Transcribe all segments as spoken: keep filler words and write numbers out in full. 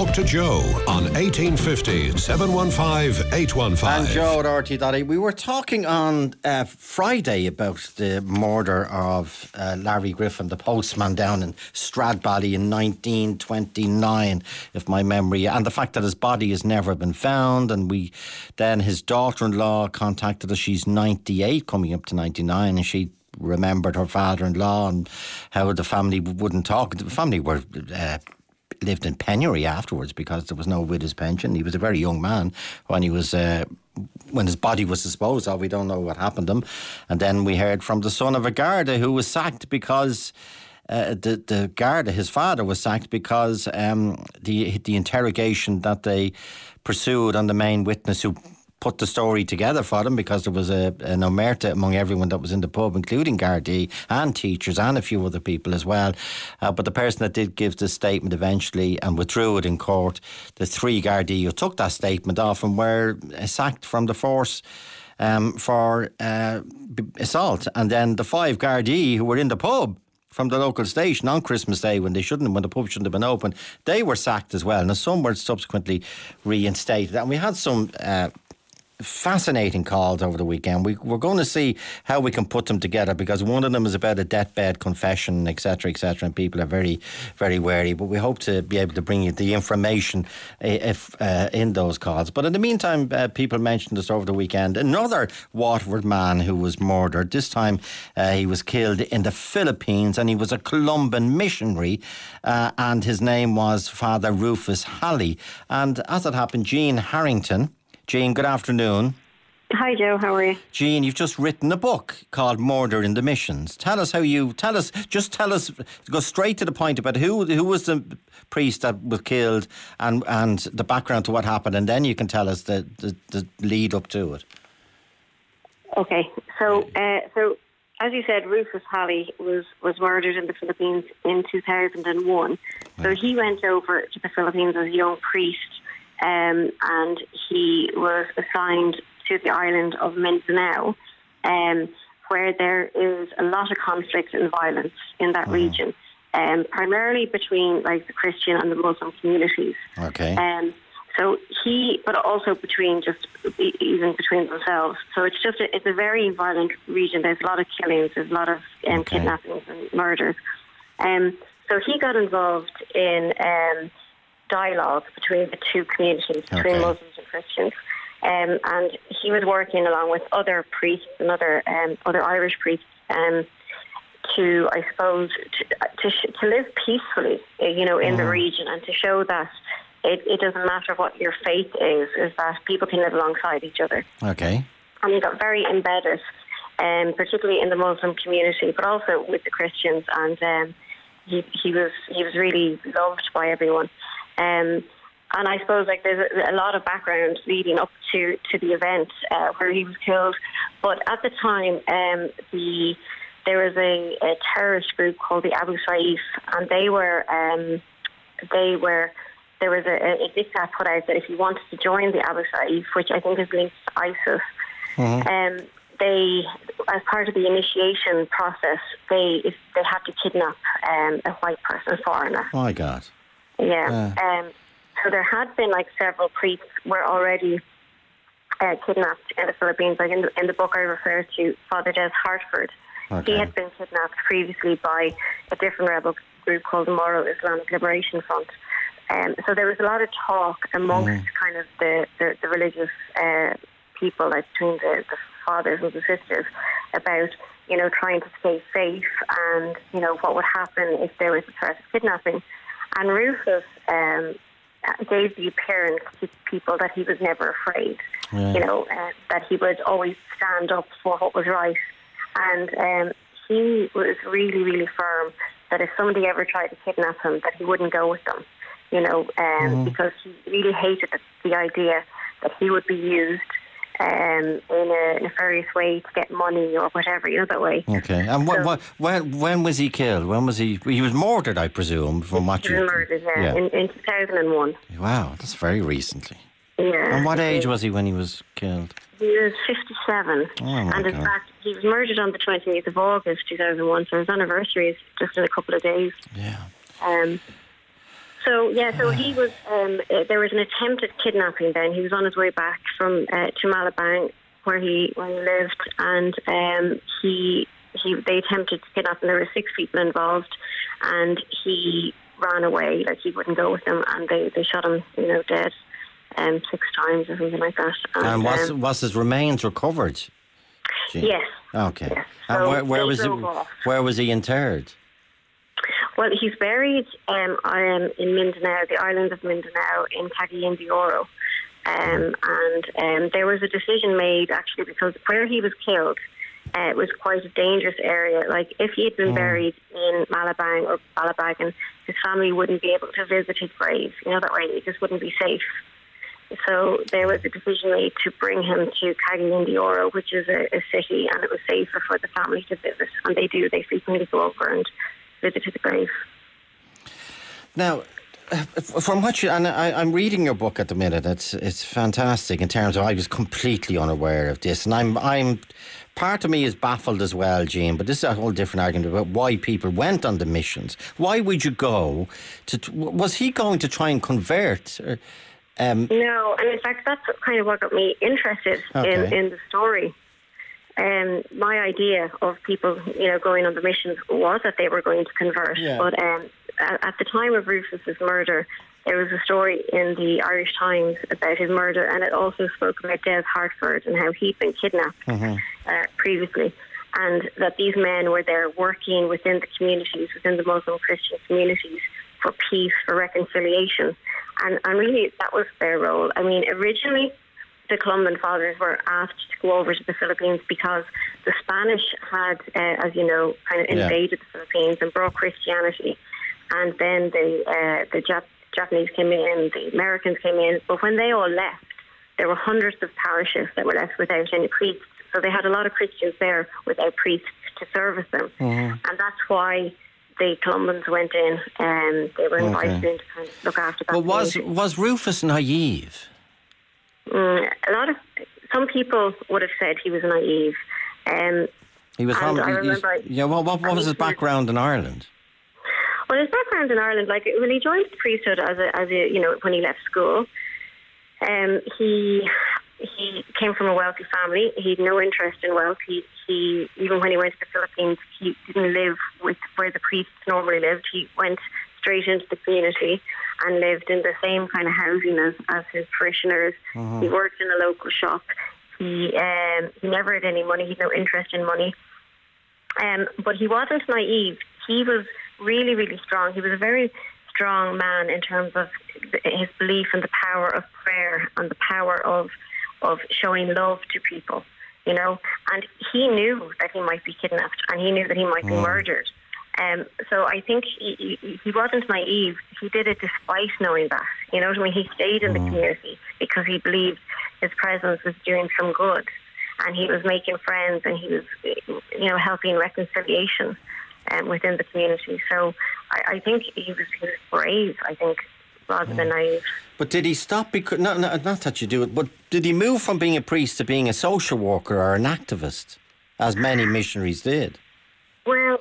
Talk to Joe on eighteen fifty, seven one five, eight one five. And Joe at R T dot I E. We were talking on uh, Friday about the murder of uh, Larry Griffin, the postman down in Stradbally in nineteen twenty-nine, if my memory, and the fact that his body has never been found. And we then his daughter-in-law contacted us. She's ninety-eight, coming up to ninety-nine, and she remembered her father-in-law and how the family wouldn't talk. The family were uh, lived in penury afterwards because there was no widow's pension. He was a very young man when he was uh, when his body was disposed of. We don't know what happened to him. And then we heard from the son of a Garda who was sacked because uh, the the Garda, his father, was sacked because um, the the interrogation that they pursued on the main witness who put the story together for them, because there was a, an omerta among everyone that was in the pub, including Gardaí and teachers and a few other people as well. Uh, but the person that did give the statement eventually and withdrew it in court, the three Gardaí who took that statement off and were sacked from the force um, for uh, assault. And then the five Gardaí who were in the pub from the local station on Christmas Day, when they shouldn't, when the pub shouldn't have been open, they were sacked as well. Now, some were subsequently reinstated. And we had some Uh, fascinating calls over the weekend. We, we're going to see how we can put them together, because one of them is about a deathbed confession, et cetera, et cetera, and people are very, very wary. But we hope to be able to bring you the information if uh, in those calls. But in the meantime, uh, people mentioned this over the weekend. Another Waterford man who was murdered. This time uh, he was killed in the Philippines, and he was a Columban missionary, uh, and his name was Father Rufus Halley. And as it happened, Jean Harrington. Jean, good afternoon. Hi, Joe. How are you? Jean, you've just written a book called Murder in the Missions. Tell us how you, tell us, just tell us, go straight to the point about who who was the priest that was killed and, and the background to what happened, and then you can tell us the, the, the lead up to it. Okay. So, uh, so as you said, Rufus Halley was, was murdered in the Philippines in two thousand one. So Right. he went over to the Philippines as a young priest, Um, and he was assigned to the island of Mindanao, um, where there is a lot of conflict and violence in that mm. region, um, primarily between like the Christian and the Muslim communities. Okay. Um, so he, but also between just even between themselves. So it's just a, it's a very violent region. There's a lot of killings, there's a lot of um, okay. kidnappings and murders. Um, so he got involved in Um, dialogue between the two communities, between okay. Muslims and Christians, um, and he was working along with other priests and other um, other Irish priests um, to, I suppose, to to, to live peacefully, you know, in mm. the region, and to show that it, it doesn't matter what your faith is, is that people can live alongside each other. Okay. And he got very embedded, um, particularly in the Muslim community, but also with the Christians, and um, he he was he was really loved by everyone. Um, and I suppose like there's a, a lot of background leading up to, to the event uh, where he was killed. But at the time, um, the there was a, a terrorist group called the Abu Saif, and they were um, they were there was a, a diktat put out that if you wanted to join the Abu Saif, which I think is linked to ISIS, mm-hmm. um, they, as part of the initiation process, they if they had to kidnap um, a white person, a foreigner. Oh my God. Yeah, uh. um, so there had been like several priests were already uh, kidnapped in the Philippines. Like in the, in the book I refer to, Father Des Hartford. Okay. He had been kidnapped previously by a different rebel group called the Moro Islamic Liberation Front. Um, so there was a lot of talk amongst mm. kind of the, the, the religious uh, people, like between the, the fathers and the sisters, about, you know, trying to stay safe and, you know, what would happen if there was a threat of kidnapping. And Rufus um, gave the appearance to people that he was never afraid, yeah. you know, uh, that he would always stand up for what was right. And um, he was really, really firm that if somebody ever tried to kidnap him, that he wouldn't go with them, you know, um, mm-hmm. because he really hated the, the idea that he would be used Um, in a nefarious way to get money or whatever, you know, that way. Okay. And what, so, what, when, when was he killed? When was he? He was murdered, I presume, from what you... He was murdered, yeah, yeah. In, in two thousand one. Wow, that's very recently. Yeah. And what age was he when he was killed? He was fifty-seven. Oh, my and in God. fact, he was murdered on the twenty-eighth of August, two thousand one, so his anniversary is just in a couple of days. Yeah. Um. So, yeah, so he was, um, uh, there was an attempted kidnapping then. He was on his way back from uh, to Malabang, where he where he lived, and um, he he they attempted to kidnap him. There were six people involved, and he ran away, like he wouldn't go with them, and they, they shot him, you know, dead um, six times or something like that. And, and was, um, was his remains recovered? Gee. Yes. Okay. Yes. And So where, where they was he, drove off. where was he interred? Well, he's buried um, um, in Mindanao, the island of Mindanao, in Cagayan de Oro. Um, and um, there was a decision made, actually, because where he was killed uh, was quite a dangerous area. Like, if he had been Mm. buried in Malabang or Balabagan, his family wouldn't be able to visit his grave. You know, that way it just wouldn't be safe. So there was a decision made to bring him to Cagayan de Oro, which is a, a city, and it was safer for the family to visit. And they do, they frequently go over and visit his grave. Now, uh, from what you, and I, I'm reading your book at the minute. It's it's fantastic in terms of I was completely unaware of this, and I'm I'm part of me is baffled as well, Jean. But this is a whole different argument about why people went on the missions. Why would you go to? Was he going to try and convert? Or, um, No, and in fact, that's kind of what got me interested Okay. in, in the story. Um, my idea of people, you know, going on the missions was that they were going to convert. Yeah. But um, at, at the time of Rufus's murder, there was a story in the Irish Times about his murder, and it also spoke about Des Hartford and how he'd been kidnapped Mhm. uh, previously, and that these men were there working within the communities, within the Muslim Christian communities, for peace, for reconciliation. And, and really, that was their role. I mean, originally, the Columban Fathers were asked to go over to the Philippines because the Spanish had, uh, as you know, kind of Yeah. invaded the Philippines and brought Christianity. And then the uh, the Jap- Japanese came in, the Americans came in. But when they all left, there were hundreds of parishes that were left without any priests. So they had a lot of Christians there without priests to service them. Mhm. And that's why the Columbans went in, and they were invited Okay. in to kind of look after that. But was community. was Rufus naive? Mm, a lot of some people would have said he was naive. Um, He was And from. I he- remember I- yeah. Well, what, what I was his think he was- background in Ireland? well, his background in Ireland, like when he joined the priesthood as a, as a, you know, when he left school, um, he he came from a wealthy family. He had no interest in wealth. He he even when he went to the Philippines, he didn't live with where the priests normally lived. He went straight into the community and lived in the same kind of housing as, as his parishioners. He worked in a local shop. He um, he never had any money. He had no interest in money. Um, but he wasn't naive. He was really, really strong. He was a very strong man in terms of his belief in the power of prayer and the power of of showing love to people, you know. And he knew that he might be kidnapped, and he knew that he might be murdered. Um, so I think he, he, he wasn't naive. He did it despite knowing that. You know what I mean? He stayed in the community because he believed his presence was doing some good, and he was making friends, and he was, you know, helping reconciliation um, within the community. So I, I think he was, he was brave, I think, rather than naive. But did he stop? Because not, not, not that you do it, but did he move from being a priest to being a social worker or an activist, as many missionaries did? Well,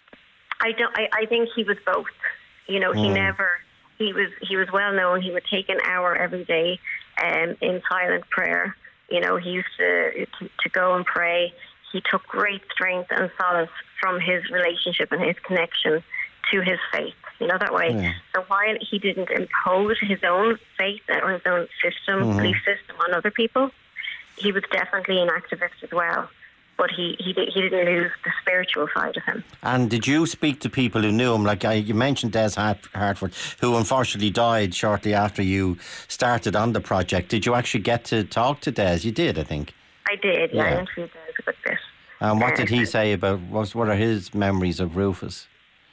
I don't. I, I think he was both. You know, he Mm. never. He was. He was well known. He would take an hour every day, um, in silent prayer. You know, he used to, to to go and pray. He took great strength and solace from his relationship and his connection to his faith. You know, that way. Yeah. So while he didn't impose his own faith or his own system, Mm-hmm. belief system on other people, he was definitely an activist as well. But he, he, did, he didn't lose the spiritual side of him. And did you speak to people who knew him? Like I, you mentioned Des Hart- Hartford, who unfortunately died shortly after you started on the project. Did you actually get to talk to Des? You did, I think. I did, yeah, Yeah. I interviewed Des about this. And what Uh, did he say about, what, what are his memories of Rufus?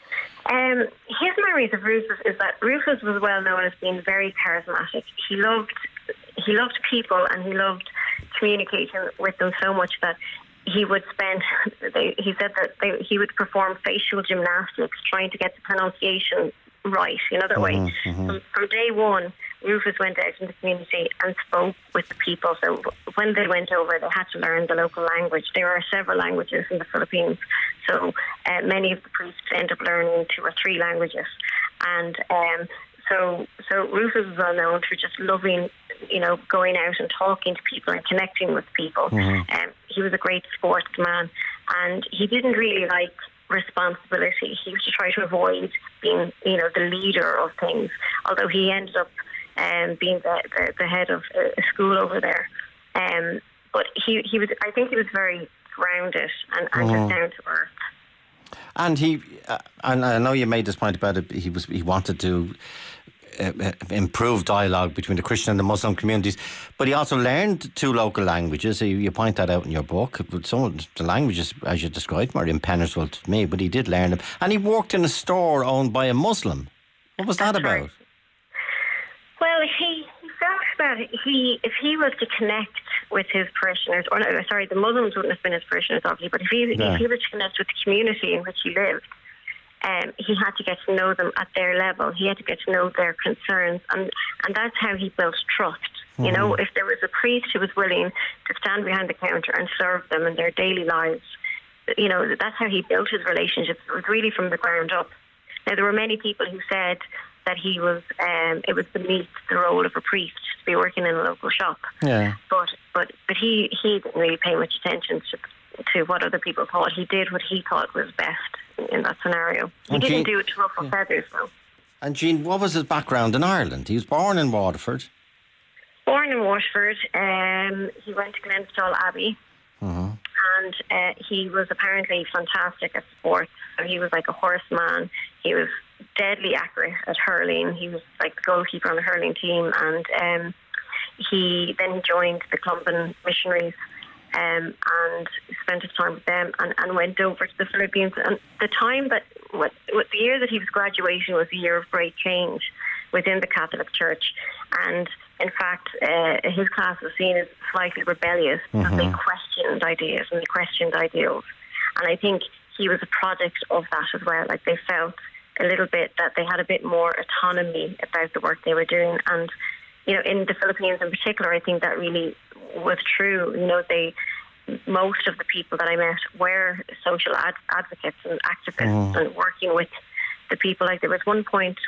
Um, his memories of Rufus is that Rufus was well known as being very charismatic. He loved he loved people, and he loved communicating with them so much that he would spend. They, he said that they, he would perform facial gymnastics trying to get the pronunciation right. You know that way. From, from day one, Rufus went out in the community and spoke with the people. So when they went over, they had to learn the local language. There are several languages in the Philippines, so uh, many of the priests end up learning two or three languages. And um, So, so Rufus was well known for just loving, you know, going out and talking to people and connecting with people. Mm-hmm. Um, he was a great sportsman, and he didn't really like responsibility. He used to try to avoid being, you know, the leader of things. Although he ended up um, being the, the, the head of a school over there. Um, but he, he was, I think, he was very grounded and, and mm-hmm. just down to earth. And he, uh, and I know you made this point about it. He was, he wanted to uh, improve dialogue between the Christian and the Muslim communities, but he also learned two local languages. You, you point that out in your book. But some of the languages, as you described, were impenetrable to me, but he did learn them. And he worked in a store owned by a Muslim. What was that That's about? Right. Well, he, he felt that he, if he was to connect with his parishioners, or no, sorry, the Muslims wouldn't have been his parishioners, obviously, but if he, yeah. if he was to connect with the community in which he lived, um, he had to get to know them at their level. He had to get to know their concerns, and, and that's how he built trust. Mm-hmm. You know, if there was a priest who was willing to stand behind the counter and serve them in their daily lives, you know, that's how he built his relationships. It was really from the ground up. Now, there were many people who said that he was, um, it was beneath the role of a priest to be working in a local shop. Yeah. But but but he, he didn't really pay much attention to, to what other people thought. He did what he thought was best in that scenario. He and didn't Jean, do it to ruffle yeah. feathers, though. And Jean, what was his background in Ireland? He was born in Waterford. Born in Waterford. Um, he went to Glenstal Abbey. Uh-huh. And uh, he was apparently fantastic at sports. So he was like a horseman. He was deadly accurate at hurling. He was like the goalkeeper on the hurling team, and um, he then joined the Columban missionaries um, and spent his time with them, and, and went over to the Philippines. And the time that, what, what the year that he was graduating was a year of great change within the Catholic Church, and in fact, uh, his class was seen as slightly rebellious because mm-hmm. they questioned ideas and they questioned ideals, and I think he was a product of that as well. Like, they felt a little bit that they had a bit more autonomy about the work they were doing. And, you know, in the Philippines in particular, I think that really was true. You know, they, most of the people that I met were social ad- advocates and activists oh. and working with the people. Like, there was one point,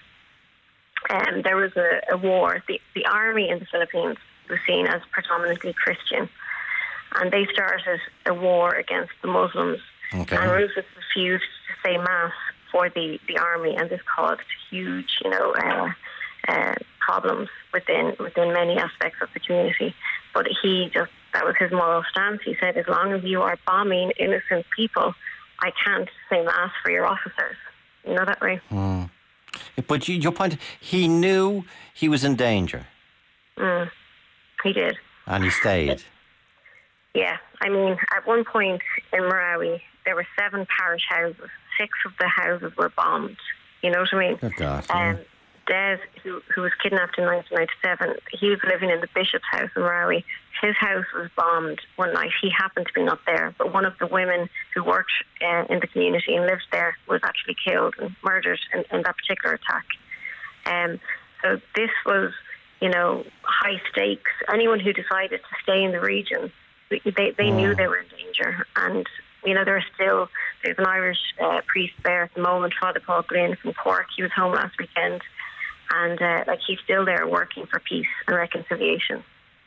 um, there was a, a war. The, the army in the Philippines was seen as predominantly Christian, and they started a war against the Muslims. Okay. And Rufus refused to say Mass for the, the army, and this caused huge, you know, uh, uh, problems within within many aspects of the community. But he just, that was his moral stance. He said, as long as you are bombing innocent people, I can't say Mass for your officers. You know that way? Mm. But you, your point, he knew he was in danger. Mm. He did. And he stayed. Yeah. I mean, at one point in Marawi, there were seven parish houses. Six of the houses were bombed. You know what I mean? Oh God, um, yeah. Des, who, who was kidnapped in nineteen ninety-seven, he was living in the bishop's house in Marawi. His house was bombed one night. He happened to be not there, but one of the women who worked uh, in the community and lived there was actually killed and murdered in, in that particular attack. Um, so this was, you know, high stakes. Anyone who decided to stay in the region, they, they oh. knew they were in danger. And, you know, there are still, there's an Irish uh, priest there at the moment, Father Paul Glynn from Cork. He was home last weekend. And, uh, like, he's still there working for peace and reconciliation.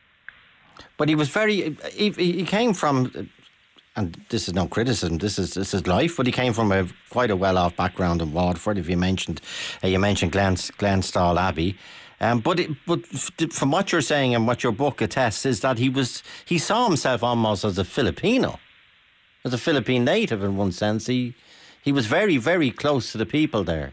But he was very, he, he came from, and this is no criticism, this is this is life, but he came from a quite a well-off background in Waterford. If you mentioned, uh, you mentioned Glen, Glenstal Abbey. Um, but it, but from what you're saying and what your book attests is that he was, he saw himself almost as a Filipino, as a Philippine native in one sense. He, he was very, very close to the people there.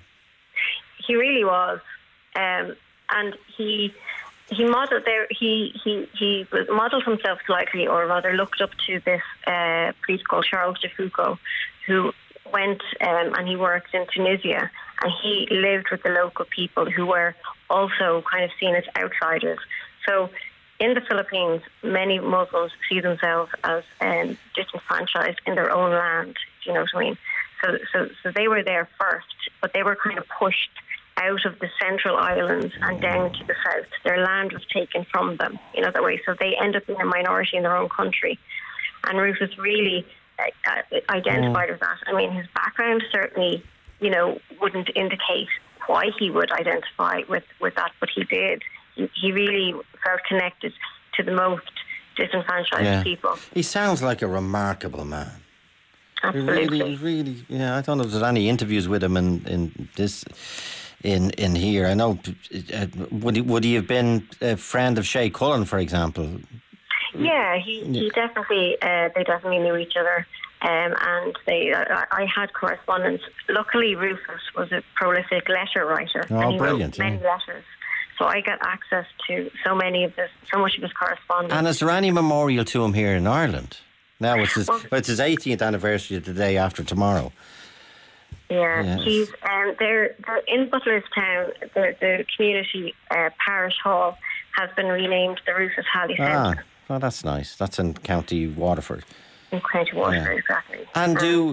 He really was. Um, and he he modeled there. He he he was modeled himself slightly, or rather, looked up to this uh, priest called Charles de Foucault, who went um, and he worked in Tunisia, and he lived with the local people who were also kind of seen as outsiders. So, in the Philippines, many Muslims see themselves as um, disenfranchised in their own land. Do you know what I mean? So, so, so they were there first, but they were kind of pushed out of the central islands and down to the south. Their land was taken from them, you know, that way. So they end up being a minority in their own country. And Rufus really uh, identified mm. with that. I mean, his background certainly, you know, wouldn't indicate why he would identify with, with that, but he did. He, he really felt connected to the most disenfranchised yeah. people. He sounds like a remarkable man. Absolutely. Really, really, yeah. I don't know if there's any interviews with him in, in this, in in here. I know. Uh, would he would he have been a friend of Shay Cullen, for example? Yeah, he, yeah. he definitely. Uh, they definitely knew each other, um, and they. Uh, I had correspondence. Luckily, Rufus was a prolific letter writer, oh, and he brilliant, wrote many yeah. letters. So I got access to so many of this, so much of his correspondence. And is there any memorial to him here in Ireland? Now it's his, well, it's his eighteenth anniversary the day after tomorrow. Yeah, yes. he's um, they're, they're in Butlerstown. The, the community uh, parish hall has been renamed the Rufus Halley Centre. Ah, oh, that's nice. That's in County Waterford. In County Waterford, yeah. Exactly. And do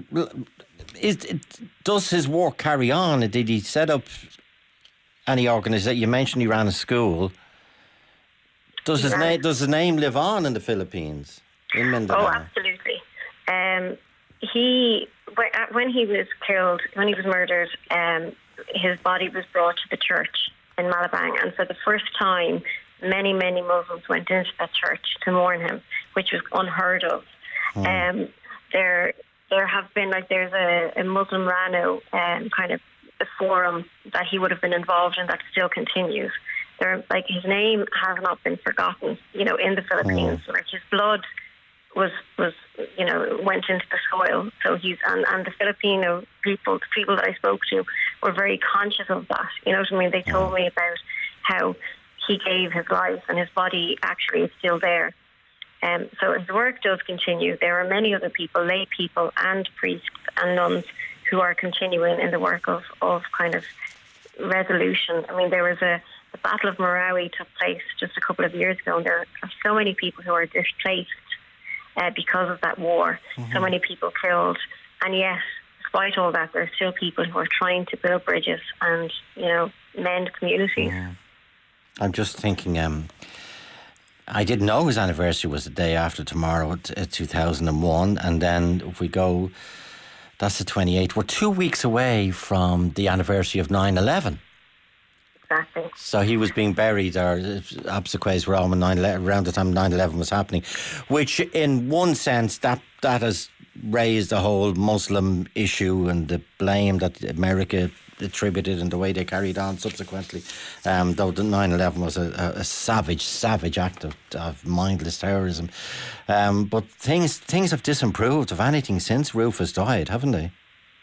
is does his work carry on? Did he set up any organisation? You mentioned he ran a school. Does his name does his name live on in the Philippines? In Mindanao? Oh, absolutely. Um, he when he was killed, when he was murdered, um, his body was brought to the church in Malabang, and for the first time, many many Muslims went into that church to mourn him, which was unheard of. Hmm. Um, there there have been like there's a, a Muslim Rano um, kind of a forum that he would have been involved in that still continues. There, like his name has not been forgotten, you know, in the Philippines. Hmm. Like his blood was was you know went into the soil. So he's and, and the Filipino people, the people that I spoke to, were very conscious of that. You know what I mean? They told me about how he gave his life and his body actually is still there. Um, so his work does continue. There are many other people, lay people and priests and nuns who are continuing in the work of, of kind of resolution. I mean, there was a the Battle of Marawi took place just a couple of years ago, and there are so many people who are displaced uh, because of that war. Mm-hmm. So many people killed, and yet, despite all that, there are still people who are trying to build bridges and, you know, mend communities. Yeah. I'm just thinking, um, I didn't know his anniversary was the day after tomorrow, uh, two thousand one, and then if we go, that's the twenty-eighth. We're two weeks away from the anniversary of nine eleven. Exactly. So he was being buried, or obsequies were on around the time nine eleven was happening, which in one sense that that has raised the whole Muslim issue and the blame that America attributed and the way they carried on subsequently. Um, though the nine eleven was a, a savage, savage act of, of mindless terrorism. Um, but things things have disimproved, if anything, since Rufus died, haven't they?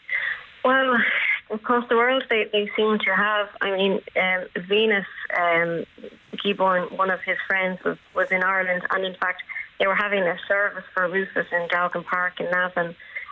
Well, across the world, they, they seem to have. I mean, um, Venus um, Giborn, one of his friends, was, was in Ireland, and in fact, they were having a service for Rufus in Dalgan Park in Navan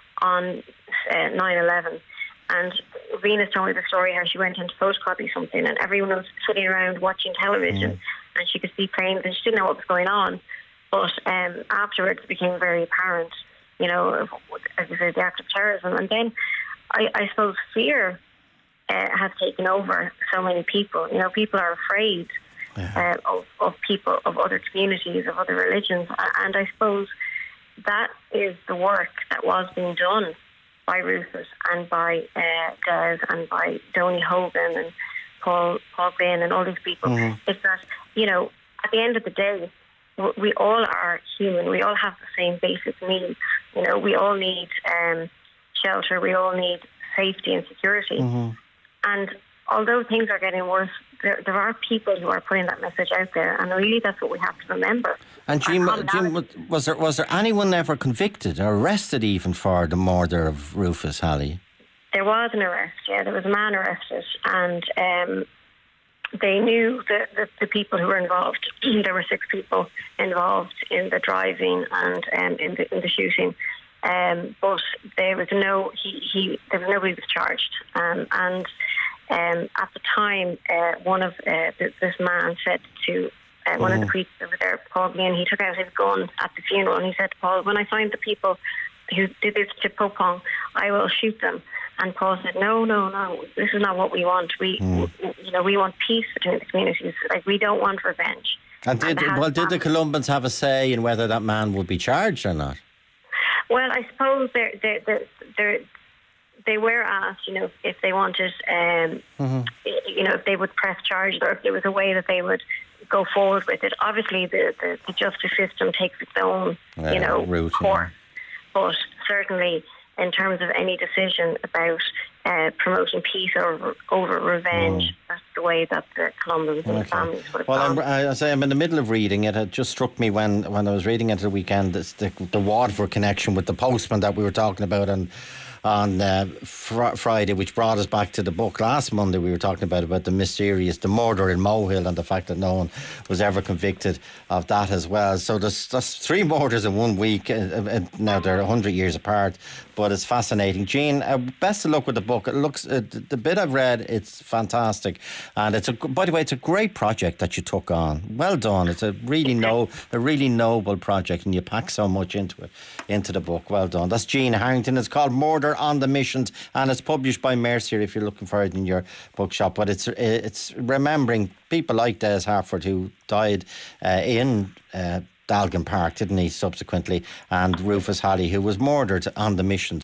on uh, nine eleven. And Venus told me the story how she went in to photocopy something, and everyone was sitting around watching television, mm. and she could see planes, and she didn't know what was going on. But um, afterwards, it became very apparent, you know, as I said, the act of terrorism. And then I, I suppose fear uh, has taken over so many people. You know, people are afraid yeah. uh, of, of people, of other communities, of other religions. And I suppose that is the work that was being done by Rufus and by uh, Des and by Donny Hogan and Paul Paul Glynn and all these people. Mm-hmm. Is that, you know, at the end of the day, we all are human. We all have the same basic needs. You know, we all need um, shelter. We all need safety and security. Mm-hmm. And although things are getting worse, there, there are people who are putting that message out there, and really that's what we have to remember. And Jim, Jim, was there was there anyone ever convicted or arrested even for the murder of Rufus Halley? There was an arrest, yeah. There was a man arrested, and um, they knew the, the, the people who were involved. There were six people involved in the driving and um, in, the, in the shooting. Um, but there was no, he, he, there was nobody was charged. Um, and um, at the time, uh, one of uh, th- this man said to uh, one mm. of the priests over there, Paul Glynn, he took out his gun at the funeral, and he said to Paul, "When I find the people who did this to Popong, I will shoot them." And Paul said, "No, no, no. This is not what we want. We, mm. you know, we want peace between the communities. Like, we don't want revenge." And did and well, did the Columbians have a say in whether that man would be charged or not? Well, I suppose there, there, there, there, they were asked, you know, if they wanted, um, mm-hmm. you know, if they would press charges or if there was a way that they would go forward with it. Obviously, the, the, the justice system takes its own, uh, you know, route, course. Yeah. But certainly, in terms of any decision about uh, promoting peace over, over revenge, mm. that's the way that the Columbans okay. and the families would have well, gone. I'm, I say I'm in the middle of reading it. It just struck me when, when I was reading it the weekend, it's the, the Waterford connection with the postman that we were talking about and on uh, fr- Friday, which brought us back to the book last Monday. We were talking about about the mysterious, the murder in Mohill, and the fact that no one was ever convicted of that as well. So there's, there's three murders in one week. Uh, uh, now they're one hundred years apart, but it's fascinating. Jean, uh, best of luck with the book. It looks uh, the, the bit I've read, it's fantastic, and it's a by the way, it's a great project that you took on. Well done. It's a really no, a really noble project, and you pack so much into it, into the book. Well done. That's Jean Harrington. It's called Murder on the Missions, and it's published by Mercier if you're looking for it in your bookshop. But it's it's remembering people like Des Harford, who died uh, in uh, Dalgan Park, didn't he, subsequently, and Rufus Halley, who was murdered on the Missions.